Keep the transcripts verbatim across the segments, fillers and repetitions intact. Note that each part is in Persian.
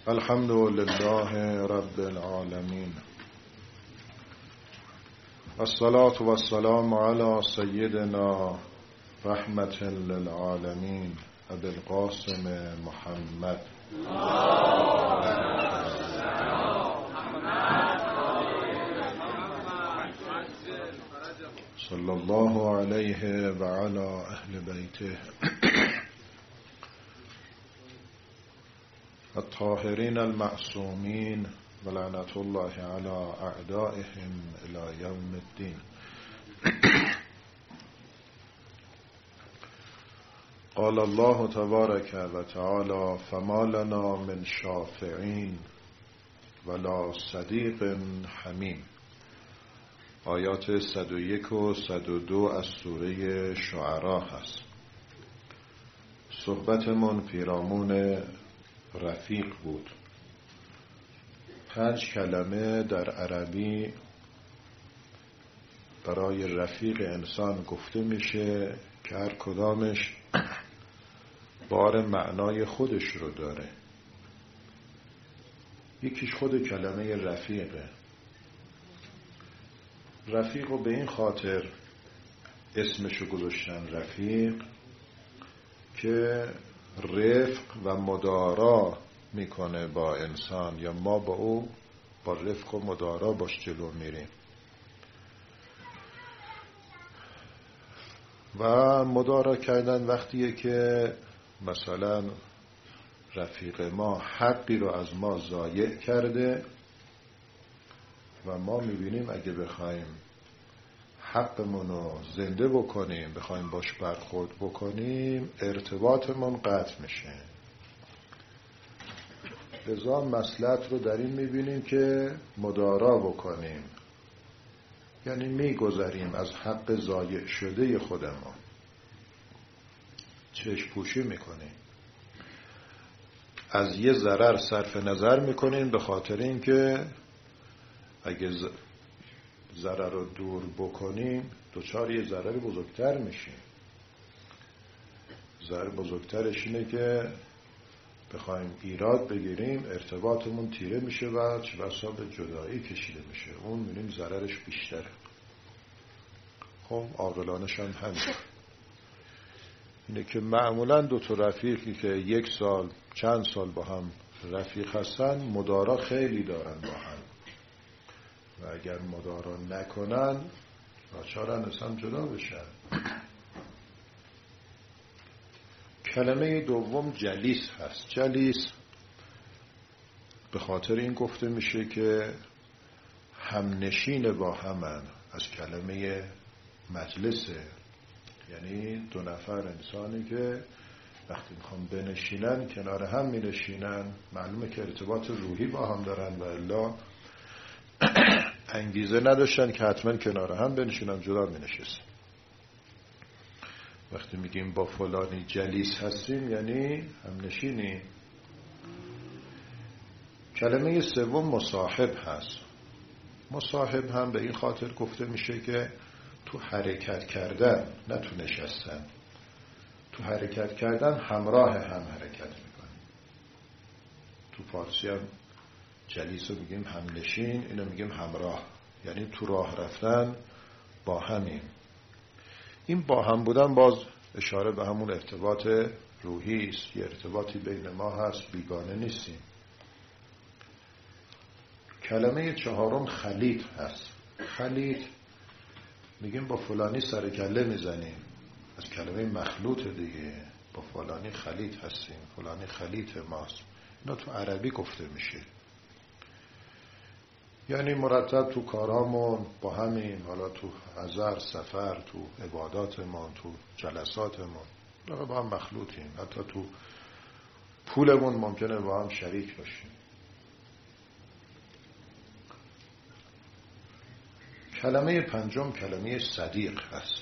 الحمد لله رب العالمين، الصلاة والسلام على سيدنا رحمة للعالمين ابي القاسم محمد صلى الله عليه وعلى اهل بيته الطاهرين المعصومين ولعنة الله على أعدائهم إلى يوم الدين. قال الله تبارك وتعالى فما لنا من شافعين ولا صديق حمیم. آیات صد و یک و صد و دو از سوره شعراء هست. صحبتمون پیرامون رفیق بود. پنج کلمه در عربی برای رفیق انسان گفته میشه که هر کدامش بار معنای خودش رو داره. یکیش خود کلمه رفیقه. رفیق رو به این خاطر اسمشو گذاشتن رفیق که رفق و مدارا میکنه با انسان، یا ما با او با رفق و مدارا باش جلو میریم. و مدارا کردن وقتیه که مثلا رفیق ما حقی رو از ما ضایع کرده و ما میبینیم اگه بخوایم حقمون رو زنده بکنیم، بخوایم باش برخورد بکنیم، ارتباطمون قطع میشه. لذا مصلحت رو در این میبینیم که مدارا بکنیم، یعنی میگذریم از حق ضایع شده خودمون، چشم پوشی میکنیم، از یه ضرر صرف نظر میکنیم به خاطر این که اگه ضرر رو دور بکنیم دوچار یه ضرر بزرگتر میشیم. ضرر بزرگترش اینه که بخوایم ایراد بگیریم، ارتباطمون تیره میشه و چه بسا به جدایی کشیده میشه. اون میبینیم ضررش بیشتره. خب عاقلانش هم همین اینه که معمولا دو تا رفیقی که یک سال چند سال با هم رفیق هستن مدارا خیلی دارن با هم، و اگر مدارا نکنن ناچارن اصلا جدا بشن. کلمه دوم جلیس هست. جلیس به خاطر این گفته میشه که همنشین با همن، از کلمه مجلسه، یعنی دو نفر انسانی که وقتی میخوان بنشینن کنار هم مینشینن. معلومه که ارتباط روحی با هم دارن و الا انگیزه نداشتن که حتما کنار هم بنشینن، جدا مینشستن. وقتی میگیم با فلانی جلیس هستیم یعنی هم نشینی. کلمه سوم مصاحب هست. مصاحب هم به این خاطر گفته میشه که تو حرکت کردن، نه تو نشستن، تو حرکت کردن همراه هم حرکت میکنه. تو فارسی هم جلیس رو میگیم همنشین، اینو میگیم همراه، یعنی تو راه رفتن با همیم. این با هم بودن باز اشاره به همون ارتباط روحی است. یه ارتباطی بین ما هست، بیگانه نیستیم. کلمه چهارم خلیط هست. خلیط میگیم با فلانی سر کله میزنیم، از کلمه مخلوط دیگه. با فلانی خلیط هستیم، فلانی خلیط ماست. اینا تو عربی گفته میشه، یعنی مرتب تو کارامون با همین، حالا تو حضر، سفر، تو عباداتمون، تو جلساتمون با هم مخلوطیم. حتی تو پولمون ممکنه با هم شریک باشیم. کلمه پنجم کلمه صدیق هست.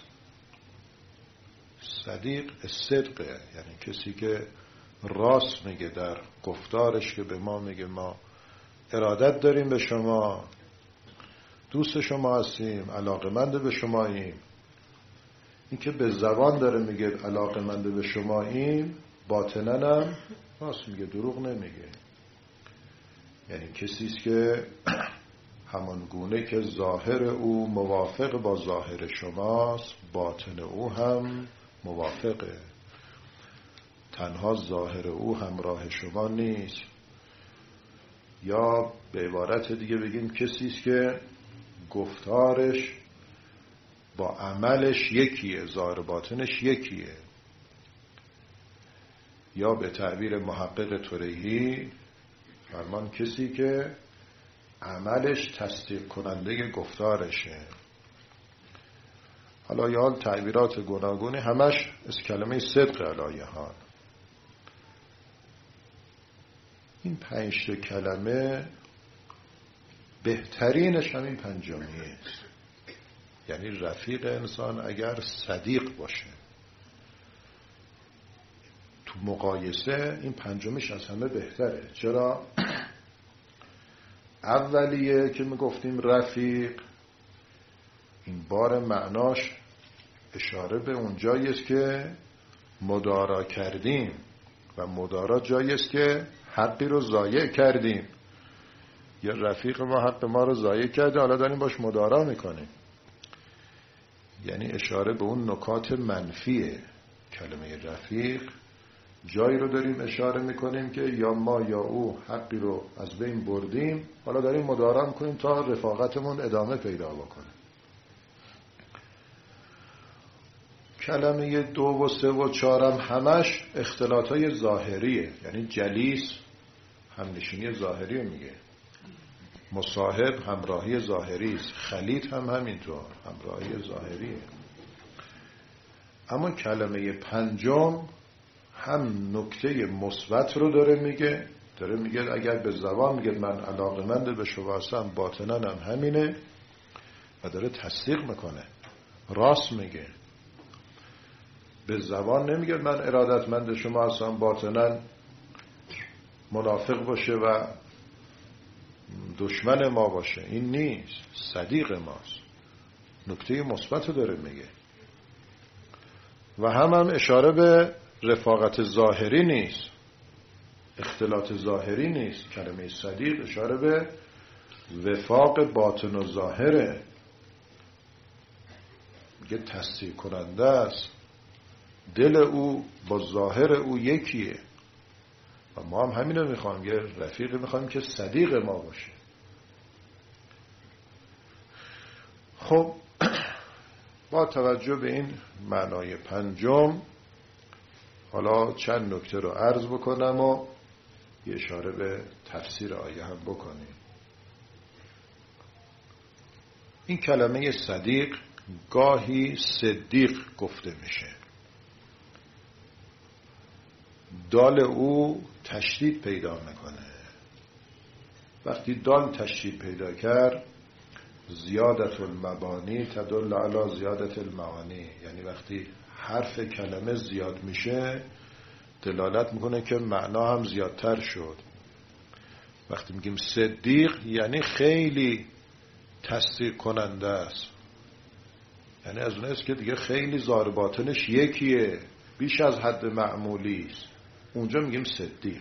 صدیق صدقه، یعنی کسی که راست میگه در گفتارش، که به ما میگه ما ارادت داریم به شما، دوست شما هستیم، علاقمند به شماییم. این که به زبان داره میگه علاقمند به شماییم، باطنن هم راست میگه، دروغ نمیگه. یعنی کسی است که همان گونه که ظاهر او موافق با ظاهر شماست، باطن او هم موافقه. تنها ظاهر او همراه شما نیست. یا به عبارت دیگه بگیم کسی است که گفتارش با عملش یکیه، ظاهر باطنش یکیه. یا به تعبیر محقق طریحی فرمان کسی که عملش تصدیق کننده گفتارشه. حالا یا تعبیرات گوناگونی همش از کلمه صدق علایه ها. این پنج تا کلمه بهترینش همین پنجمیه است. یعنی رفیق انسان اگر صدیق باشه، تو مقایسه این پنجمیش از همه بهتره. چرا؟ اولیه که میگفتیم رفیق، این بار معناش اشاره به اون جایی است که مدارا کردیم و مدارا جایی است که حقی رو ضایع کردیم. یا رفیق ما حق ما رو ضایع کرده، حالا داریم باش مدارا میکنیم. یعنی اشاره به اون نکات منفی کلمه رفیق. جایی رو داریم اشاره میکنیم که یا ما یا او حقی رو از بین بردیم، حالا داریم مدارا میکنیم تا رفاقتمون ادامه پیدا بکنه. کلمه دو و سه و چهارم همش اختلاطای ظاهریه. یعنی جلیس همنشینی ظاهری میگه، مصاحب همراهی ظاهری است، خلیط هم همینطور همراهی ظاهریه. اما کلمه پنجم هم نکته مثبت رو داره میگه، داره میگه اگر به زبان میگه من علاقه‌مند به شما هستم، باطناً هم همینه و داره تصدیق میکنه، راست میگه. به زبان نمیگه من ارادتمند شما هستم، باطناً منافق باشه و دشمن ما باشه. این نیست، صدیق ماست. نکته مثبت رو داره میگه. و هم هم اشاره به رفاقت ظاهری نیست، اختلاط ظاهری نیست. کلمه صدیق اشاره به وفاق باطن و ظاهره، میگه تصدیق کننده است، دل او با ظاهر او یکیه. و ما هم همینو میخوایم، یه رفیق میخوایم که صدیق ما باشه. خب با توجه به این معنای پنجم، حالا چند نکته رو عرض بکنم و یه اشاره به تفسیر آیه هم بکنیم. این کلمه صدیق گاهی صدیق گفته میشه. دال او تشدید پیدا میکنه. وقتی دال تشدید پیدا کرد، زیادت المبانی تدل علی زیادت المعانی، یعنی وقتی حرف کلمه زیاد میشه دلالت میکنه که معنا هم زیادتر شد. وقتی میگیم صدیق یعنی خیلی تصدیق کننده است، یعنی از اون است که دیگه خیلی ظاهر باطنش یکیه، بیش از حد معمولی است، اونجا میگیم صدیق.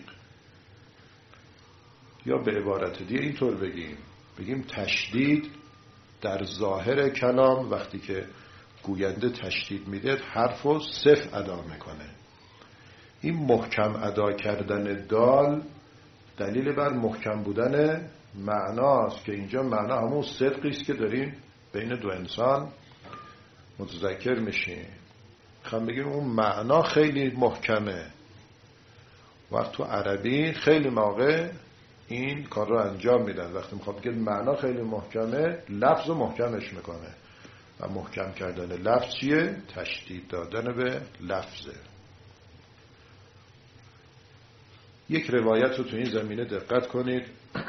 یا به عبارت دیگه اینطور بگیم بگیم تشدید در ظاهر کلام، وقتی که گوینده تشدید میده حرفو صف ادا میکنه. این محکم ادا کردن دال دلیل بر محکم بودن معناست که اینجا معنا همون صدقی است که داریم بین دو انسان متذکر میشیم. خواهم بگیم اون معنا خیلی محکمه. وقت تو عربی خیلی موقع این کار رو انجام میدن، وقتی میخواد بگه معنا خیلی محکمه لفظ رو محکمش میکنه. و محکم کردن لفظ چیه؟ تشدید دادن به لفظه. یک روایت رو تو این زمینه دقت کنید.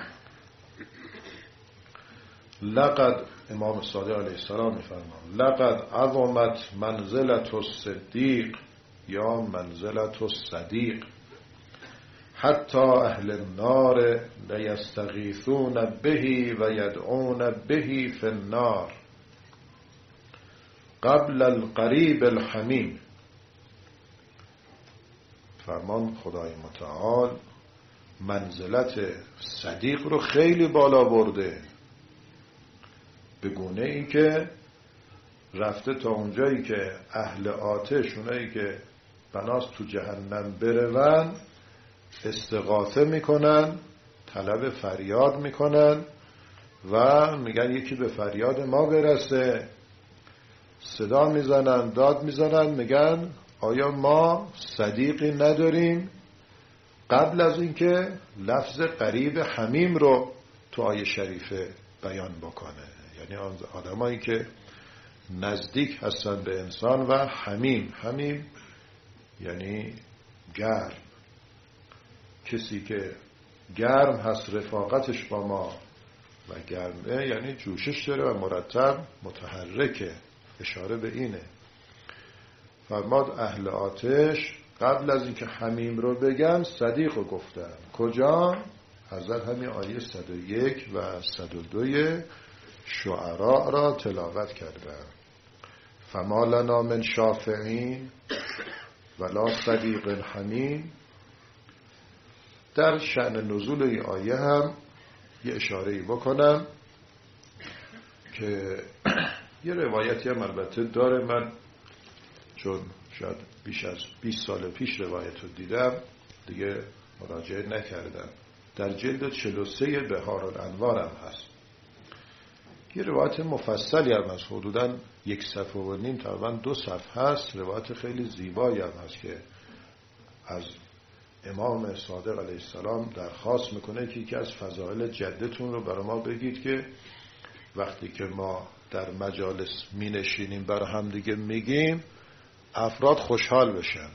لقد امام صادق علیه السلام میفرمان لقد عظمت منزلت الصدیق یا منزلت الصدیق حتی اهل النار لیستغیثون به و یدعون به فی النار قبل القریب الحمیم. فرمان خدای متعال منزلت صدیق رو خیلی بالا برده، به گونه ای که رفته تا اونجایی که اهل آتش، اونایی که بناست تو جهنم برون، استغاثه میکنن، طلب فریاد میکنن و میگن یکی به فریاد ما برسه، صدا میزنن، داد میزنن، میگن آیا ما صدیقی نداریم؟ قبل از اینکه لفظ قریب حمیم رو تو آیه شریفه بیان بکنه، یعنی آدمایی که نزدیک هستن به انسان و حمیم. حمیم یعنی گرم، کسی که گرم هست رفاقتش با ما و گرمه یعنی جوشش داره و مرتب متحرکه، اشاره به اینه. فرماد اهل آتش قبل از اینکه حمیم رو بگن صدیق رو گفتن. کجا؟ حضرت همین آیه صد و یک و صد و دو شعراء را تلاوت کردن. فما لنا من شافعین ولا صدیق حمیم. در شأن نزول این آیه هم یه اشاره‌ای بکنم که یه روایتی هم البته داره، من چون شاید بیش از بیست سال پیش روایت رو دیدم دیگه مراجعه نکردم. در جلد چهل و سه بهار الانوار هم هست یه روایت مفصلی هم هست، حدوداً یک صفحه و نیم تقریبا دو صفحه هست. روایت خیلی زیبایی هم هست که از امام صادق علیه السلام درخواست میکنه که یکی از فضائل جدتون رو برای ما بگید که وقتی که ما در مجالس می نشینیم برای هم دیگه میگیم افراد خوشحال بشن.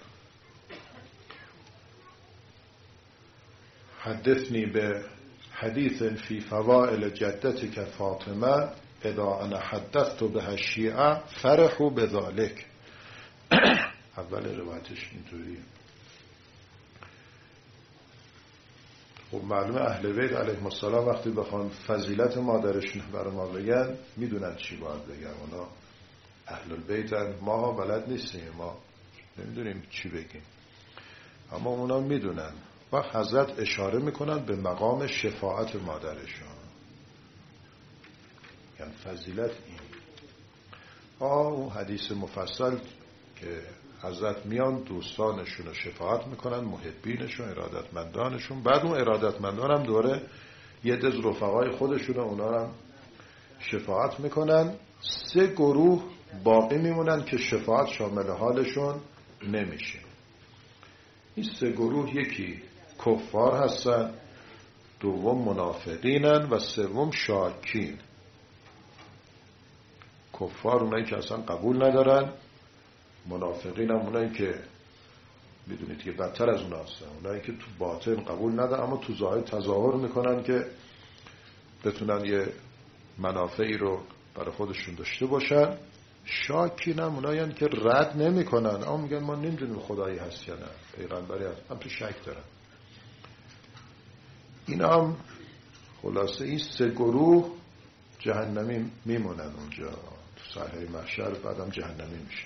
حدثنی به حدیث فی فوائل جدتک فاطمه اذا انا حدثت به الشیعه فرحوا بذلک. اول روایتش اینطوریه. خب معلومه اهل بیت علیهم السلام وقتی بخوان فضیلت مادرشون برای ما بگن میدونن چی باید بگن. اونا اهل بیتن، ما بلد نیستیم، ما نمیدونیم چی بگیم، اما اونا میدونن. و حضرت اشاره میکنن به مقام شفاعت مادرشون، یعنی فضیلت این. آه اون حدیث مفصل که حضرت میان دوستانشون رو شفاعت میکنن، محبینشون، ارادتمندانشون. بعد اون ارادتمندان هم دوره یه دز رفقای خودشون اونا رو هم شفاعت میکنن. سه گروه باقی میمونن که شفاعت شامل حالشون نمیشه. این سه گروه یکی کفار هستن، دوم منافقینن و سوم شاکین. کفار اونایی که اصلا قبول ندارن، منافقین هم اونایی که میدونید که بدتر از اون هستن، اونایی که تو باطن قبول ندارن اما تو ظاهر تظاهر میکنن که بتونن یه منافعی رو برای خودشون داشته باشن. شاکین هم اونایی که رد نمیکنن اما میگن ما نمیدونیم خدایی هست یا نه، پیغمبری هست، هم تو شک دارن. اینا هم خلاصه این سه گروه جهنمی میمونن اونجا تو ساحه محشر، بعدم جهنمی میشه.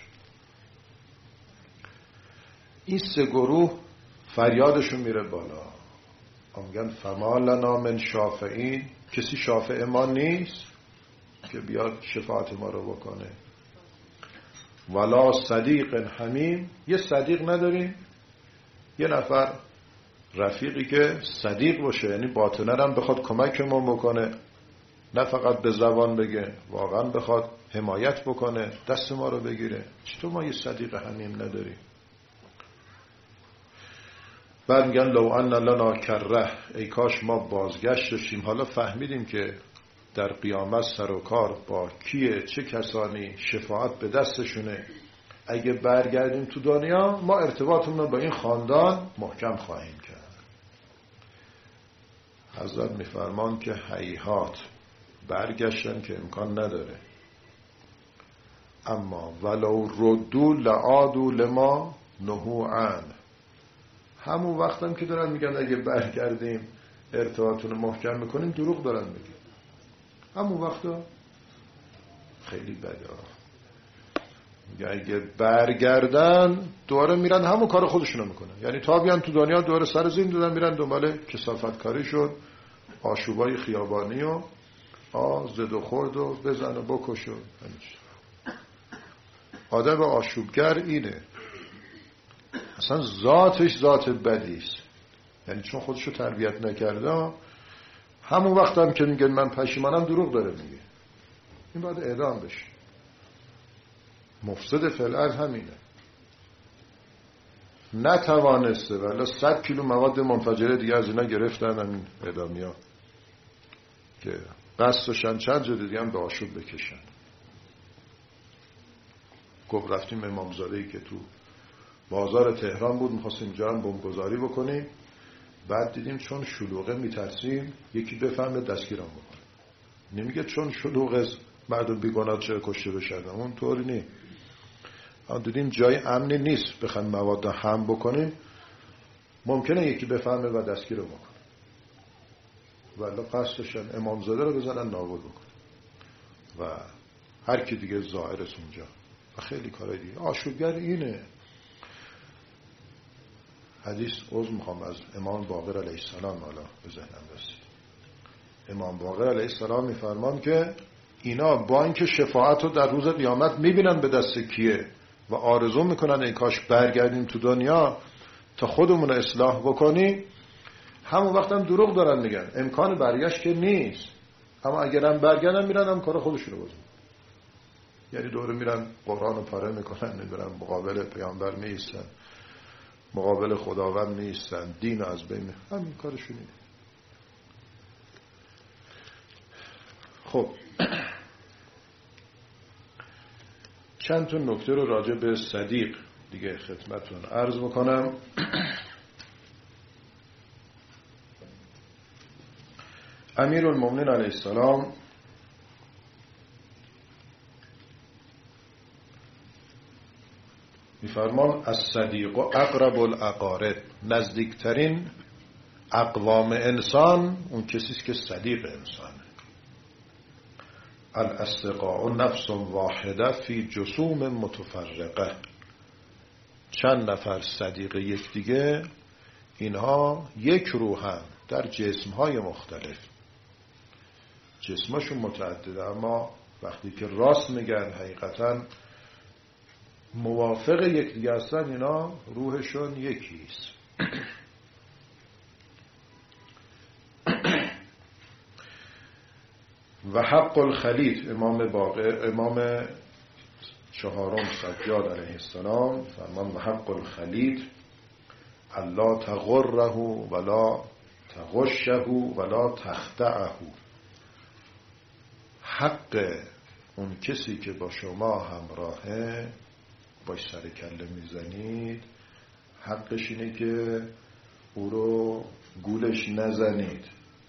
این سه گروه فریادشون میره بالا، میگن فما لنا من شافعین. کسی شافع ما نیست که بیاد شفاعت ما رو بکنه. ولا صدیق حمیم. یه صدیق نداریم، یه نفر رفیقی که صدیق باشه، یعنی باطناً هم بخواد کمک ما بکنه، نه فقط به زبان بگه، واقعا بخواد حمایت بکنه، دست ما رو بگیره. چطور ما یه صدیق حمیم نداریم؟ بعد میگن لو ان لنا کره، ای کاش ما بازگشت داشتیم. حالا فهمیدیم که در قیامت سر و کار با کیه، چه کسانی شفاعت به دستشونه. اگه برگردیم تو دنیا ما ارتباطمون رو با این خاندان محکم خواهیم کرد. حضرت میفرمان که هیهات، برگشتن که امکان نداره. اما ولو ردو لعادو لما نهو عن. همون وقتم که دارن میگن اگه برگردیم ارتباطون رو محکم میکنیم، دروغ دارن میگن. همون وقتا خیلی بده. اگه برگردن دوباره میرن همون کار خودشونو میکنن. یعنی تا بیان تو دنیا دوباره سر زین دادن میرن دنبال کثافت کاری شد، آشوبای خیابانی و آ زد و خورد و بزن و بکش و آدم آشوبگر اینه، اصلا ذاتش ذات بدیست. یعنی چون خودشو تربیت نکرده، همون وقت هم که میگن من پشیمانم دروغ داره میگه، این باید اعدام بشه. مفسد فعلا همینه، نتوانسته ولی صد کیلو مواد منفجره دیگه از اینا گرفتن همین اعدامی ها که قصدشن چند جا دیگه هم به آشوب بکشن. گفت رفتیم امامزاده‌ای که تو بازار تهران بود، میخواستیم اینجا هم بمبگذاری بکنیم، بعد دیدیم چون شلوغه میترسیم یکی بفهمه دستگیرم بکنه. نمیگه چون شلوغه مردم بیگناه چه کشته بشن، اون طوری نی. دیدیم جای امنی نیست بخوایم مواد هم بکنیم، ممکنه یکی بفهمه و دستگیر رو بکنه، ولی قصدشن امامزاده رو بزنن نابود بکنه و هر کی دیگه ظاهرش اونجا و خیلی کارهای دیگه. آشوبگر اینه. حدیث عضو میخوام از امام باقر علیه السلام حالا به ذهنم رسید. امام باقر علیه السلام میفرمان که اینا با اینکه شفاعت رو در روز قیامت میبینن به دست کیه و آرزو میکنن ای کاش برگردیم تو دنیا تا خودمون رو اصلاح بکنیم، همون وقت هم دروغ دارن میگن، امکان برگشت که نیست. اما اگرم برگردن میرن هم کار خودشونو بازن، یعنی دوره میرن قرآن رو پاره میکنن، میبرن مقابل پیامبر میایستن، مقابل خداوند میایستن، دین از بین، همین کارشونه. خب چند تا نکته رو راجع به صدیق دیگه خدمتتون عرض بکنم. امیرالمومنین علیه السلام میفرمان الصدیق اقرب الاقارب، نزدیکترین اقوام انسان اون کسیست که صدیق انسانه. الاصدقاء نفس واحده فی جسوم متفرقه، چند نفر صدیق یکدیگه، اینها یک روحن در جسمهای مختلف، جسمشون متعدده اما وقتی که راست میگن حقیقتا موافق یکدیگه هستن، اینا روحشون یکیست. و حق الخلیط، امام باقر امام چهارم سجاد علیه السلام فرمان و حق الخلیط الا تغره ولا تغشه ولا تخدعه، حق اون کسی که با شما همراهه باش سر کله میزنید، حقش اینه که او رو گولش نزنید،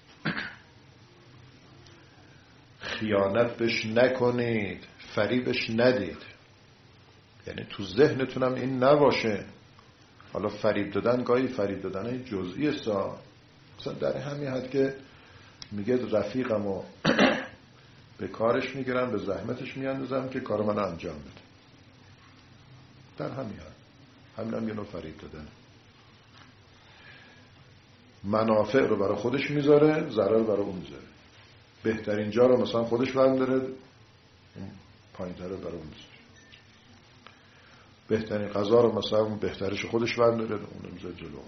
خیانت بهش نکنید، فریبش ندید. یعنی تو ذهنتونم این نباشه. حالا فریب دادن گاهی فریب دادن جزئی است، مثلا در همین حد که میگه رفیقم و به کارش میگیرم، به زحمتش میاندازم که کار من انجام بده، در همین حد، همین هم یه نوع فریب دادن. منافع رو برای خودش میذاره، ضرر برای اون میذاره. بهترین جا رو مثلا خودش برمی‌داره، پایین تره برای اون میذاره. بهترین غذا رو مثلا اون بهترش خودش برمی‌داره، اون رو میذاره جلو.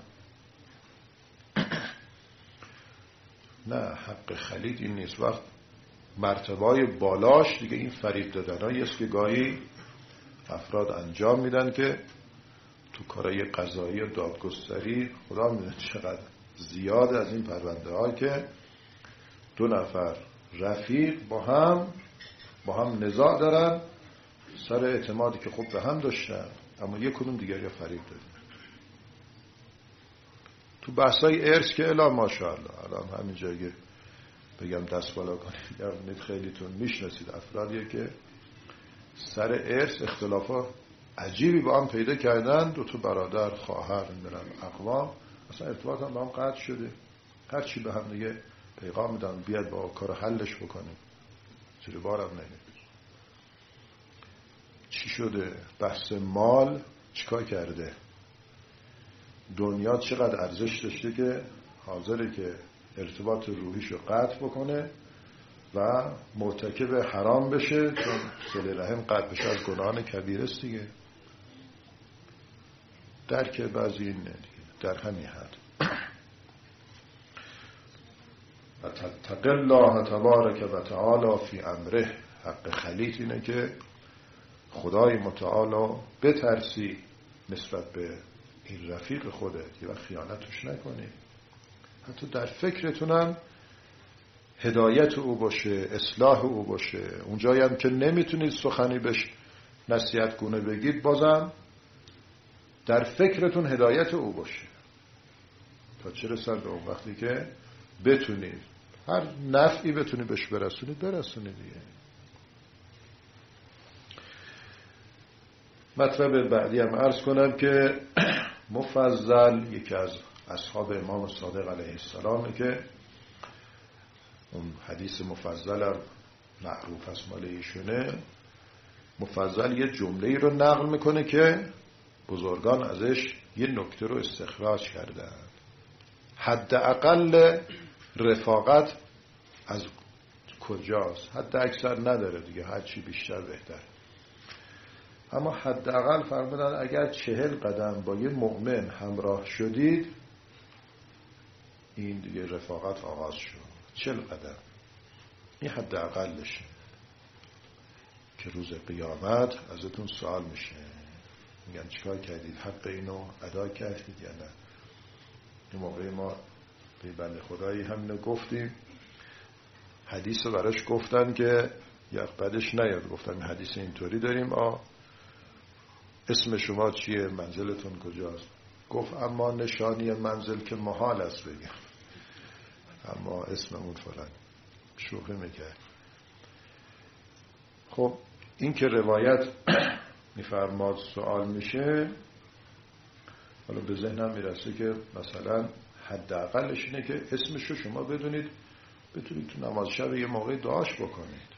نه، حق خلید این نیست. وقت مرتبه‌های بالاش دیگه این فریب دادنایی است که گاهی افراد انجام میدن که تو کارهای قضایی و دادگستری خدا میدونه چقدر زیاد از این پرونده ها که دو نفر رفیق با هم با هم نزاع دارن سر اعتمادی که خب به هم داشتن، اما یک کدوم دیگر یا فریب دادن. تو بحثای ارث که الا ماشاءالله الان همین جایی بگم دست بالا کنید یا نید خیلیتون میشناسید افرادیه که سر ارث اختلافات عجیبی با هم پیدا کردن، دو تا برادر خواهر میرن اقوام اصلا ارتباط هم با هم قطع شده، هر چی به هم دیگه پیغام میدن بیاد با کار حلش بکنیم، زیر بارم نمید. چی شده؟ بحث مال چیکار کرده؟ دنیا چقدر ارزش داشته که حاضره که ارتباط روحیشو قطع بکنه و مرتکب حرام بشه، چون صله رحم قطع بشه از گناهان کبیره است دیگه. درک بعضی این دیگه در همین حد. و تتق الله تبارک و تعالی فی امره. حق خلیط اینه که خدای متعالی بترسی نسبت به این رفیق خودت و خیانتش نکنی. حتی در فکرتونم هدایت او باشه، اصلاح او باشه. اونجایی هم که نمیتونید سخنی بهش نصیحت گونه بگید، بازم در فکرتون هدایت او باشه تا چه رسد به اون وقتی که بتونید هر نفعی بتونید بهش برسونید برسونید دیگه. مطلب بعدی هم عرض کنم که مفضل یکی از اصحاب امام صادق علیه السلامه که اون حدیث مفضل هم معروف است مال ایشونه. مفضل یه جمله‌ای رو نقل میکنه که بزرگان ازش یه نکته رو استخراج کردن. حد اقل رفاقت از کجاست؟ حد اکثر نداره دیگه، هر چی بیشتر بهتر. اما حد اقل فرمودن اگر چهل قدم با یه مؤمن همراه شدید، این دیگه رفاقت آغاز شد. چهل قدم این حد اقلشه که روز قیامت ازتون سوال میشه، میگن چیکار کردید؟ حق اینو ادا کردید یا نه؟ این موقع ما به بنده خدایی همینو گفتیم، حدیث رو براش گفتن که یک بعدش نیاد، گفتن حدیث اینطوری داریم، آ اسم شما چیه؟ منزلتون کجاست؟ گفت اما نشانی منزل که محال است بگم، اما اسممون فلان. شوخی میکرد. خب این که روایت میفرماد سوال میشه، حالا به ذهنم میرسه که مثلا حداقلش اینه که اسمشو شما بدونید، بتونید تو نماز شب یه موقع دعاش بکنید.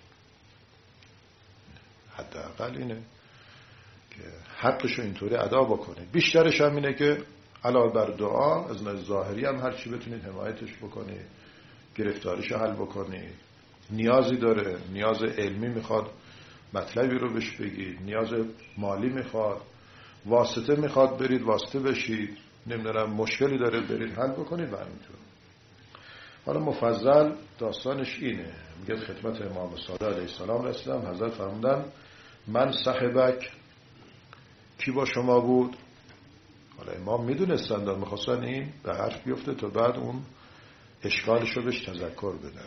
حداقل اینه که حقشو اینطوری ادا بکنید. بیشترش هم اینه که علاوه بر دعا از نظر ظاهری هم هر چی بتونید حمایتش بکنید، گرفتاریشو حل بکنید. نیازی داره، نیاز علمی میخواد مطلبی رو بهش بگید، نیاز مالی میخواد، واسطه میخواد برید واسطه بشید، نمیدونم مشکلی داره برید حل بکنید و همینطور. حالا مفضل داستانش اینه، میگه خدمت امام صادق علیه السلام رسیدم، حضرت فرمودن من صاحبک، کی با شما بود؟ حالا امام میدونستند و میخواستن این به حرف بیفته تا بعد اون اشکالش رو بهش تذکر بده.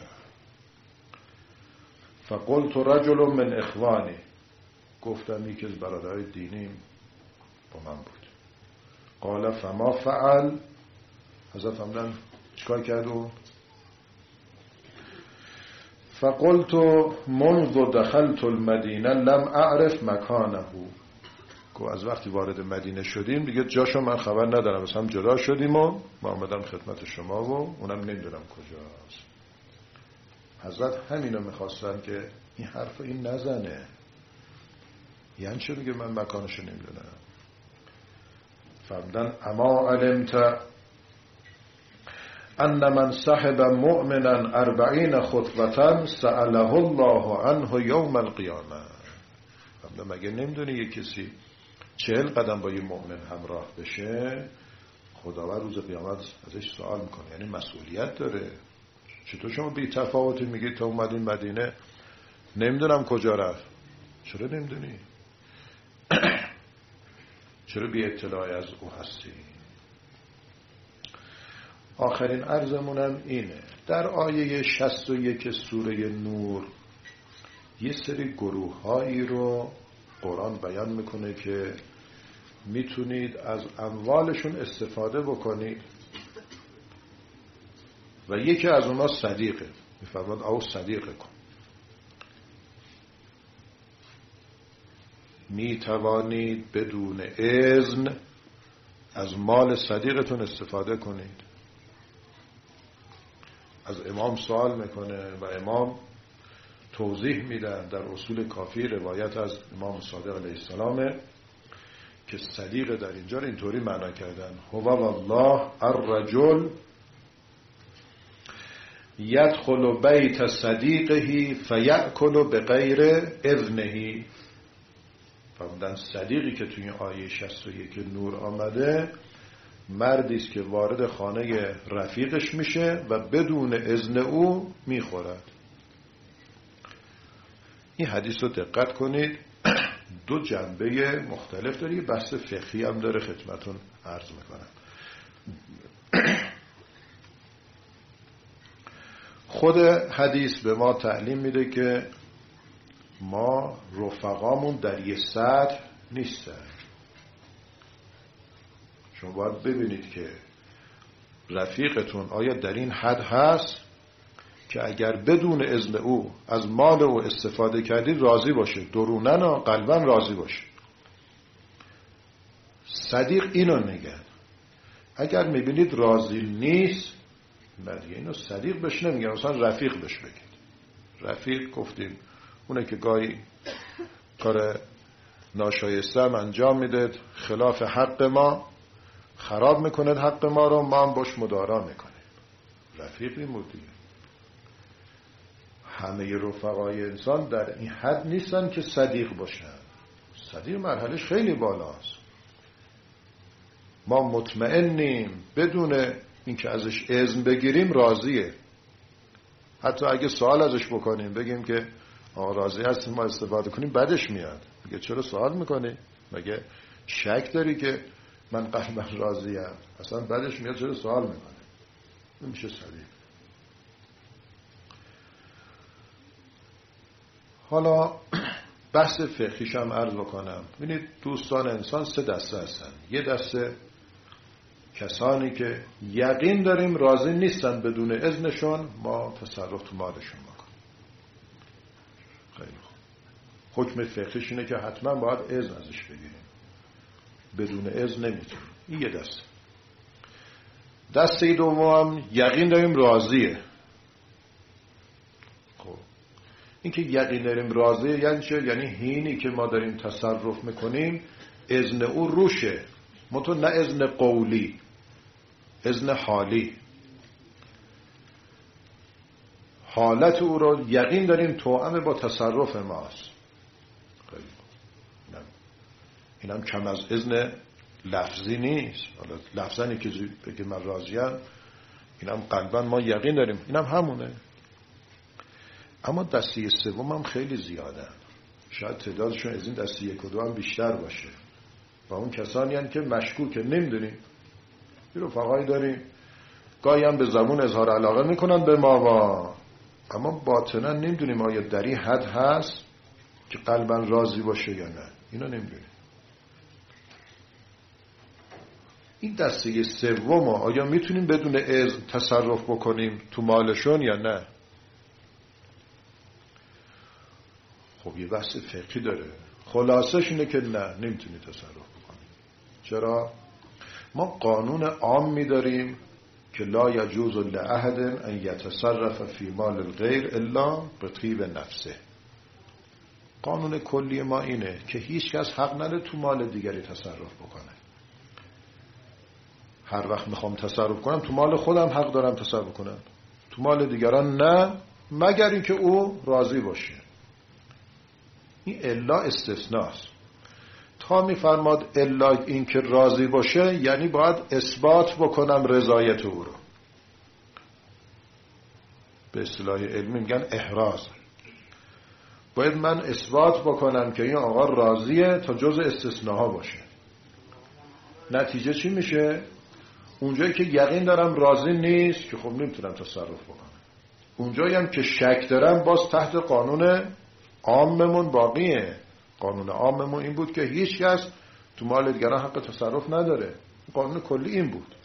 فقلت رجل من اخوانی، گفتم یکی از برادرای دینیم با من بود. قال فما فعل، حضرت فرمودن چیکار کرد او؟ فقلت منذ دخلت المدینه لم اعرف مکانه. گو از وقتی وارد مدینه شدیم دیگه جاشو من خبر ندارم، مثلا هم جدا شدیم و ما آمدم خدمت شما و اونم نمیدونم کجاست. حضرت همینو میخواستن که این حرف این نزنه. یعنی چه میگه من مکانشو نمیدونم؟ فرمودن اما علمت ان من صاحب مؤمنا اربعین خطبتا سأله الله عنه یوم القیامه. فرمودن مگه نمیدونی یه کسی چهل قدم با یه مؤمن همراه بشه، خداوند روز قیامت ازش سوال میکنه، یعنی مسئولیت داره. چطور شما بی تفاوتی میگی تا اومدین مدینه نمیدونم کجا رفت؟ چرا نمیدونی؟ چرا بی اطلاعی از او هستی؟ آخرین عرضمونم اینه، در آیه شصت و یک سوره نور یه سری گروه هایی رو قرآن بیان میکنه که میتونید از اموالشون استفاده بکنید و یکی از اونا صدیقه. میفرماد او صدیقه کن، میتوانید بدون اذن از مال صدیقتون استفاده کنید. از امام سوال میکنه و امام توضیح میدن در اصول کافی روایت از امام صادق علیه السلام که صدیق در اینجا اینطوری معنا کردن: هو والله الرجل یدخل بیت صدیقه فیأکل بغیر اذنه. فرمودن صدیقی که توی آیه شصت و یک نور آمده مردی است که وارد خانه رفیقش میشه و بدون اذن او میخورد. این حدیث رو دقت کنید، دو جنبه مختلف داره، یه بحث فقهی هم داره، خدمتون عرض میکنم. خود حدیث به ما تعلیم میده که ما رفقامون در یه سطح نیستن. شما باید ببینید که رفیقتون آیا در این حد هست که اگر بدون اذن او از مال او استفاده کردید راضی باشه، درونن و قلبا راضی باشه. صدیق اینو میگن. اگر میبینید راضی نیست، نه دیگه اینو صدیق بهش نمیگن، مثلا رفیق بهش بگید. رفیق گفتیم اونه که گاهی کار ناشایسته هم انجام میده، خلاف حق ما خراب میکنه حق ما رو، ما هم باش مدارا میکنیم. رفیق این بود دیگه. همه رفقای انسان در این حد نیستن که صدیق باشن. صدیق مرحلهش خیلی بالاست. ما مطمئنیم بدون اینکه ازش اذن بگیریم راضیه. حتی اگه سوال ازش بکنیم بگیم که آقا راضی هستیم ما استفاده کنیم، بعدش میاد میگه چرا سوال میکنی؟ مگه شک داری که من قلبا راضیم؟ اصلا بعدش میاد چرا سوال میکنه؟ این میشه صدیق. حالا بحث فقهیش هم عرض بکنم. ببینید دوستان انسان سه دسته هستن. یه دسته کسانی که یقین داریم راضی نیستن بدون اذنشون ما تصرف تو مالشون بکنیم. خیلی خوب. حکم فقهیش اینه که حتما باید اذن ازش بگیریم. بدون اذن نمیتونیم. این یه دسته. دسته دوم یقین داریم راضیه. این که یقین داریم راضیه یعنی چه؟ یعنی هینی که ما داریم تصرف میکنیم اذن او روشه، منتها نه اذن قولی، اذن حالی. حالت او رو یقین داریم توأم با تصرف ماست. اینم کم از اذن لفظی نیست. حالا لفظانی که بگه من راضیم، اینم قلبا ما یقین داریم، اینم همونه. اما دسته سوم هم خیلی زیادن. شاید تعدادشون از این دسته یک و دو هم بیشتر باشه. و اون کسانی هستند که مشکوکه، نمیدونیم. یه رفقایی داریم گاهی هم به زبون اظهار علاقه میکنن به ما و اما باطنا نمیدونیم آیا در این حد هست که قلبا راضی باشه یا نه. اینو نمیدونیم. این دسته سوم آیا میتونیم بدون اذن تصرف بکنیم تو مالشون یا نه؟ خب یه بحث فقهی داره. خلاصش اینه که نه، نمیتونی تصرف بکنی. چرا؟ ما قانون عام می‌داریم که لا یجوز لأحد ان یتصرف فی مال الغیر الا بطیب نفسه. قانون کلی ما اینه که هیچ کس حق نداره تو مال دیگری تصرف بکنه. هر وقت میخوام تصرف کنم تو مال خودم حق دارم تصرف کنم، تو مال دیگران نه، مگر اینکه او راضی باشه. این الا استثناست. تا میفرماد الا این که راضی باشه یعنی باید اثبات بکنم رضایت او رو. به اصطلاح علمی میگن احراز. باید من اثبات بکنم که این آقا راضیه تا جز استثناها باشه. نتیجه چی میشه؟ اونجایی که یقین دارم راضی نیست که خب نمیتونم تصرف بکنم. اونجایی هم که شک دارم باز تحت قانون عاممون باقیه. قانون عاممون این بود که هیچ کس تو مال دیگران حق تصرف نداره. قانون کلی این بود.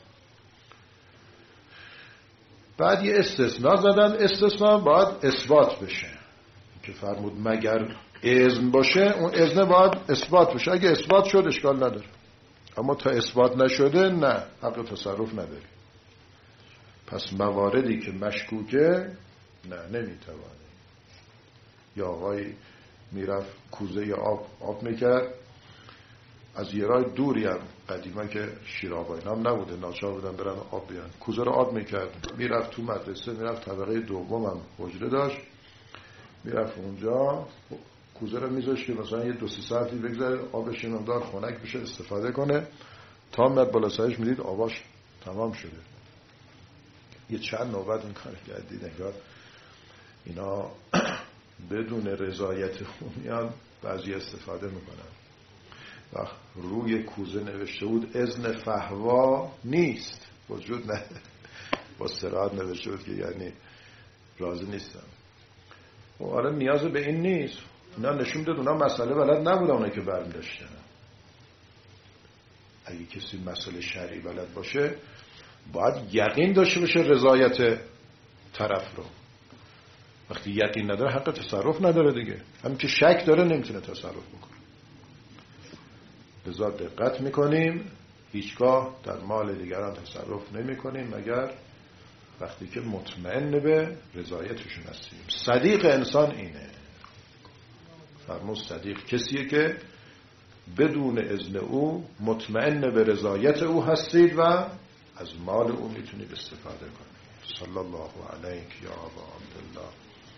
بعد یه استثناء زدن. استثناء باید اثبات بشه که فرمود مگر اذن باشه، اون اذن باید اثبات بشه. اگه اثبات شد اشکال نداره، اما تا اثبات نشده نه، حق تصرف نداری. پس مواردی که مشکوکه نه، نمیتوانی. یا آقای میرفت کوزه آب آب میکرد، از یه راه دوری هم قدیما که شیراب و اینا هم نبوده، ناچار بودن برن آب بیان، کوزه رو آب میکرد، میرفت تو مدرسه، میرفت طبقه دوم هم حجره داشت، میرفت اونجا کوزه رو میذاشت که مثلا یه دو سه ساعتی بگذره آبش این مقدار خنک بشه استفاده کنه، تا مد بالا سرش میدید آباش تمام شده. یه چند نوبت این کار کردید انگار اینا بدون رضایت اونیان بعضی استفاده میکنن. و روی کوزه نوشته بود اذن فهوا نیست، وجود نداره، با صراحت نوشته بود که یعنی راضی نیستم. و آره نیاز به این نیست، اینا نشون داد اونا مسئله بلد نبودن، اونایی که برمی داشتن. اگه کسی مسئله شرعی بلد باشه باید یقین داشته باشه رضایت طرف رو. وقتی یقین نداره حق تصرف نداره دیگه، همین که شک داره نمیتونه تصرف بکنه. لذا دقت میکنیم هیچگاه در مال دیگران تصرف نمی کنیم مگر وقتی که مطمئن به رضایتشون هستیم. صدیق انسان اینه، فرمود صدیق کسیه که بدون اذن او مطمئن به رضایت او هستید و از مال او میتونید استفاده کنید. صلی الله علیک یا ابا عبدالله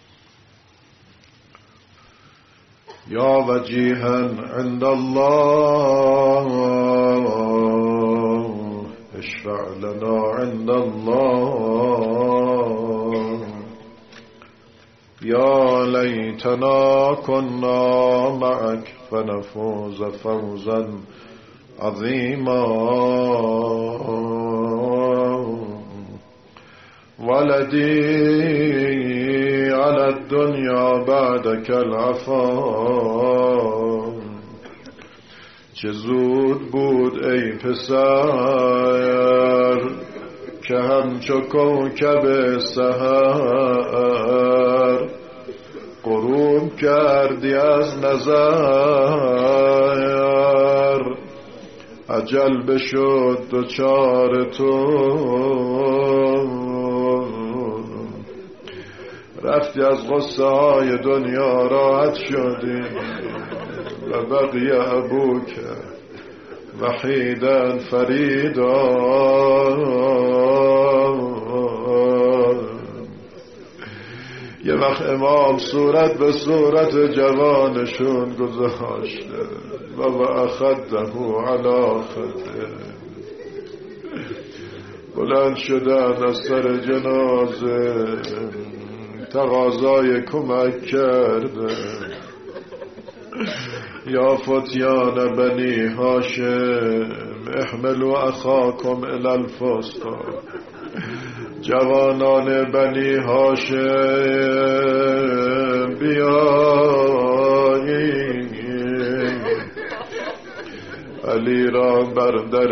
یا وجیها عند الله اشفع لنا عند الله یا لیتنا كنا معك فنفوز فوزا عظیما ولدی على الدنيا بعدك العفا. چه زود بود ای پسر که همچو کوکب سحر غروب کردی از نظر، اجل بشد دوچار تو رفتی از غصه های دنیا راحت شدی و بقی ابوک وحیدا فریدا. یه وقت امام صورت به صورت جوانشون گذاشته و و اخده علی خده، بلند شدن از سر جنازه تقاضای کمک کرده. یا فتیان بنی هاشم احملوا اخاکم الی الفسطا، جوانان بنی هاشم بیایید علی را بر در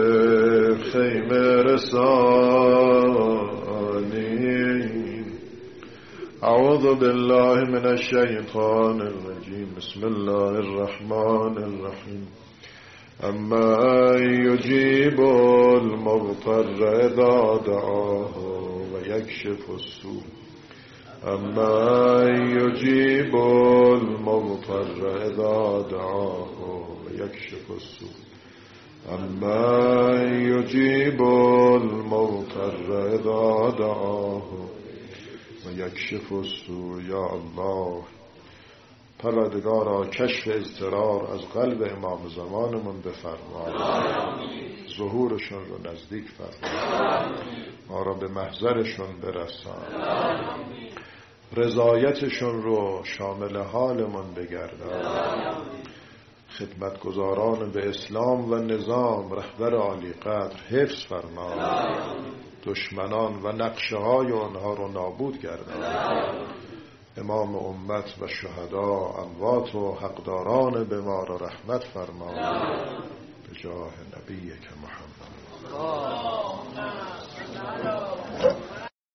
خیمه رسانی. اعوذ بالله من الشیطان الرجیم بسم الله الرحمن الرحیم. اما یجیب المضطر اذا دعاه و یکشف السوء، اما یجیب المضطر اذا دعاه و یکشف السوء، اما یجیب المضطر اذا دعاه و یکشف السوء. یا الله پروردگارا کشف اضطرار از قلب امام زمانمون بفرما، ظهورشون رو نزدیک فرما، ما را به محضرشون برسان، رضایتشون رو شامل حالمون بگردان، خدمتگزاران به اسلام و نظام رهبر عالی قدر حفظ فرما، دشمنان و نقشه های آنها رو نابود گردان، امام امت و شهدا اموات و حقداران به ما را رحمت فرما به جاه نبی که محمد.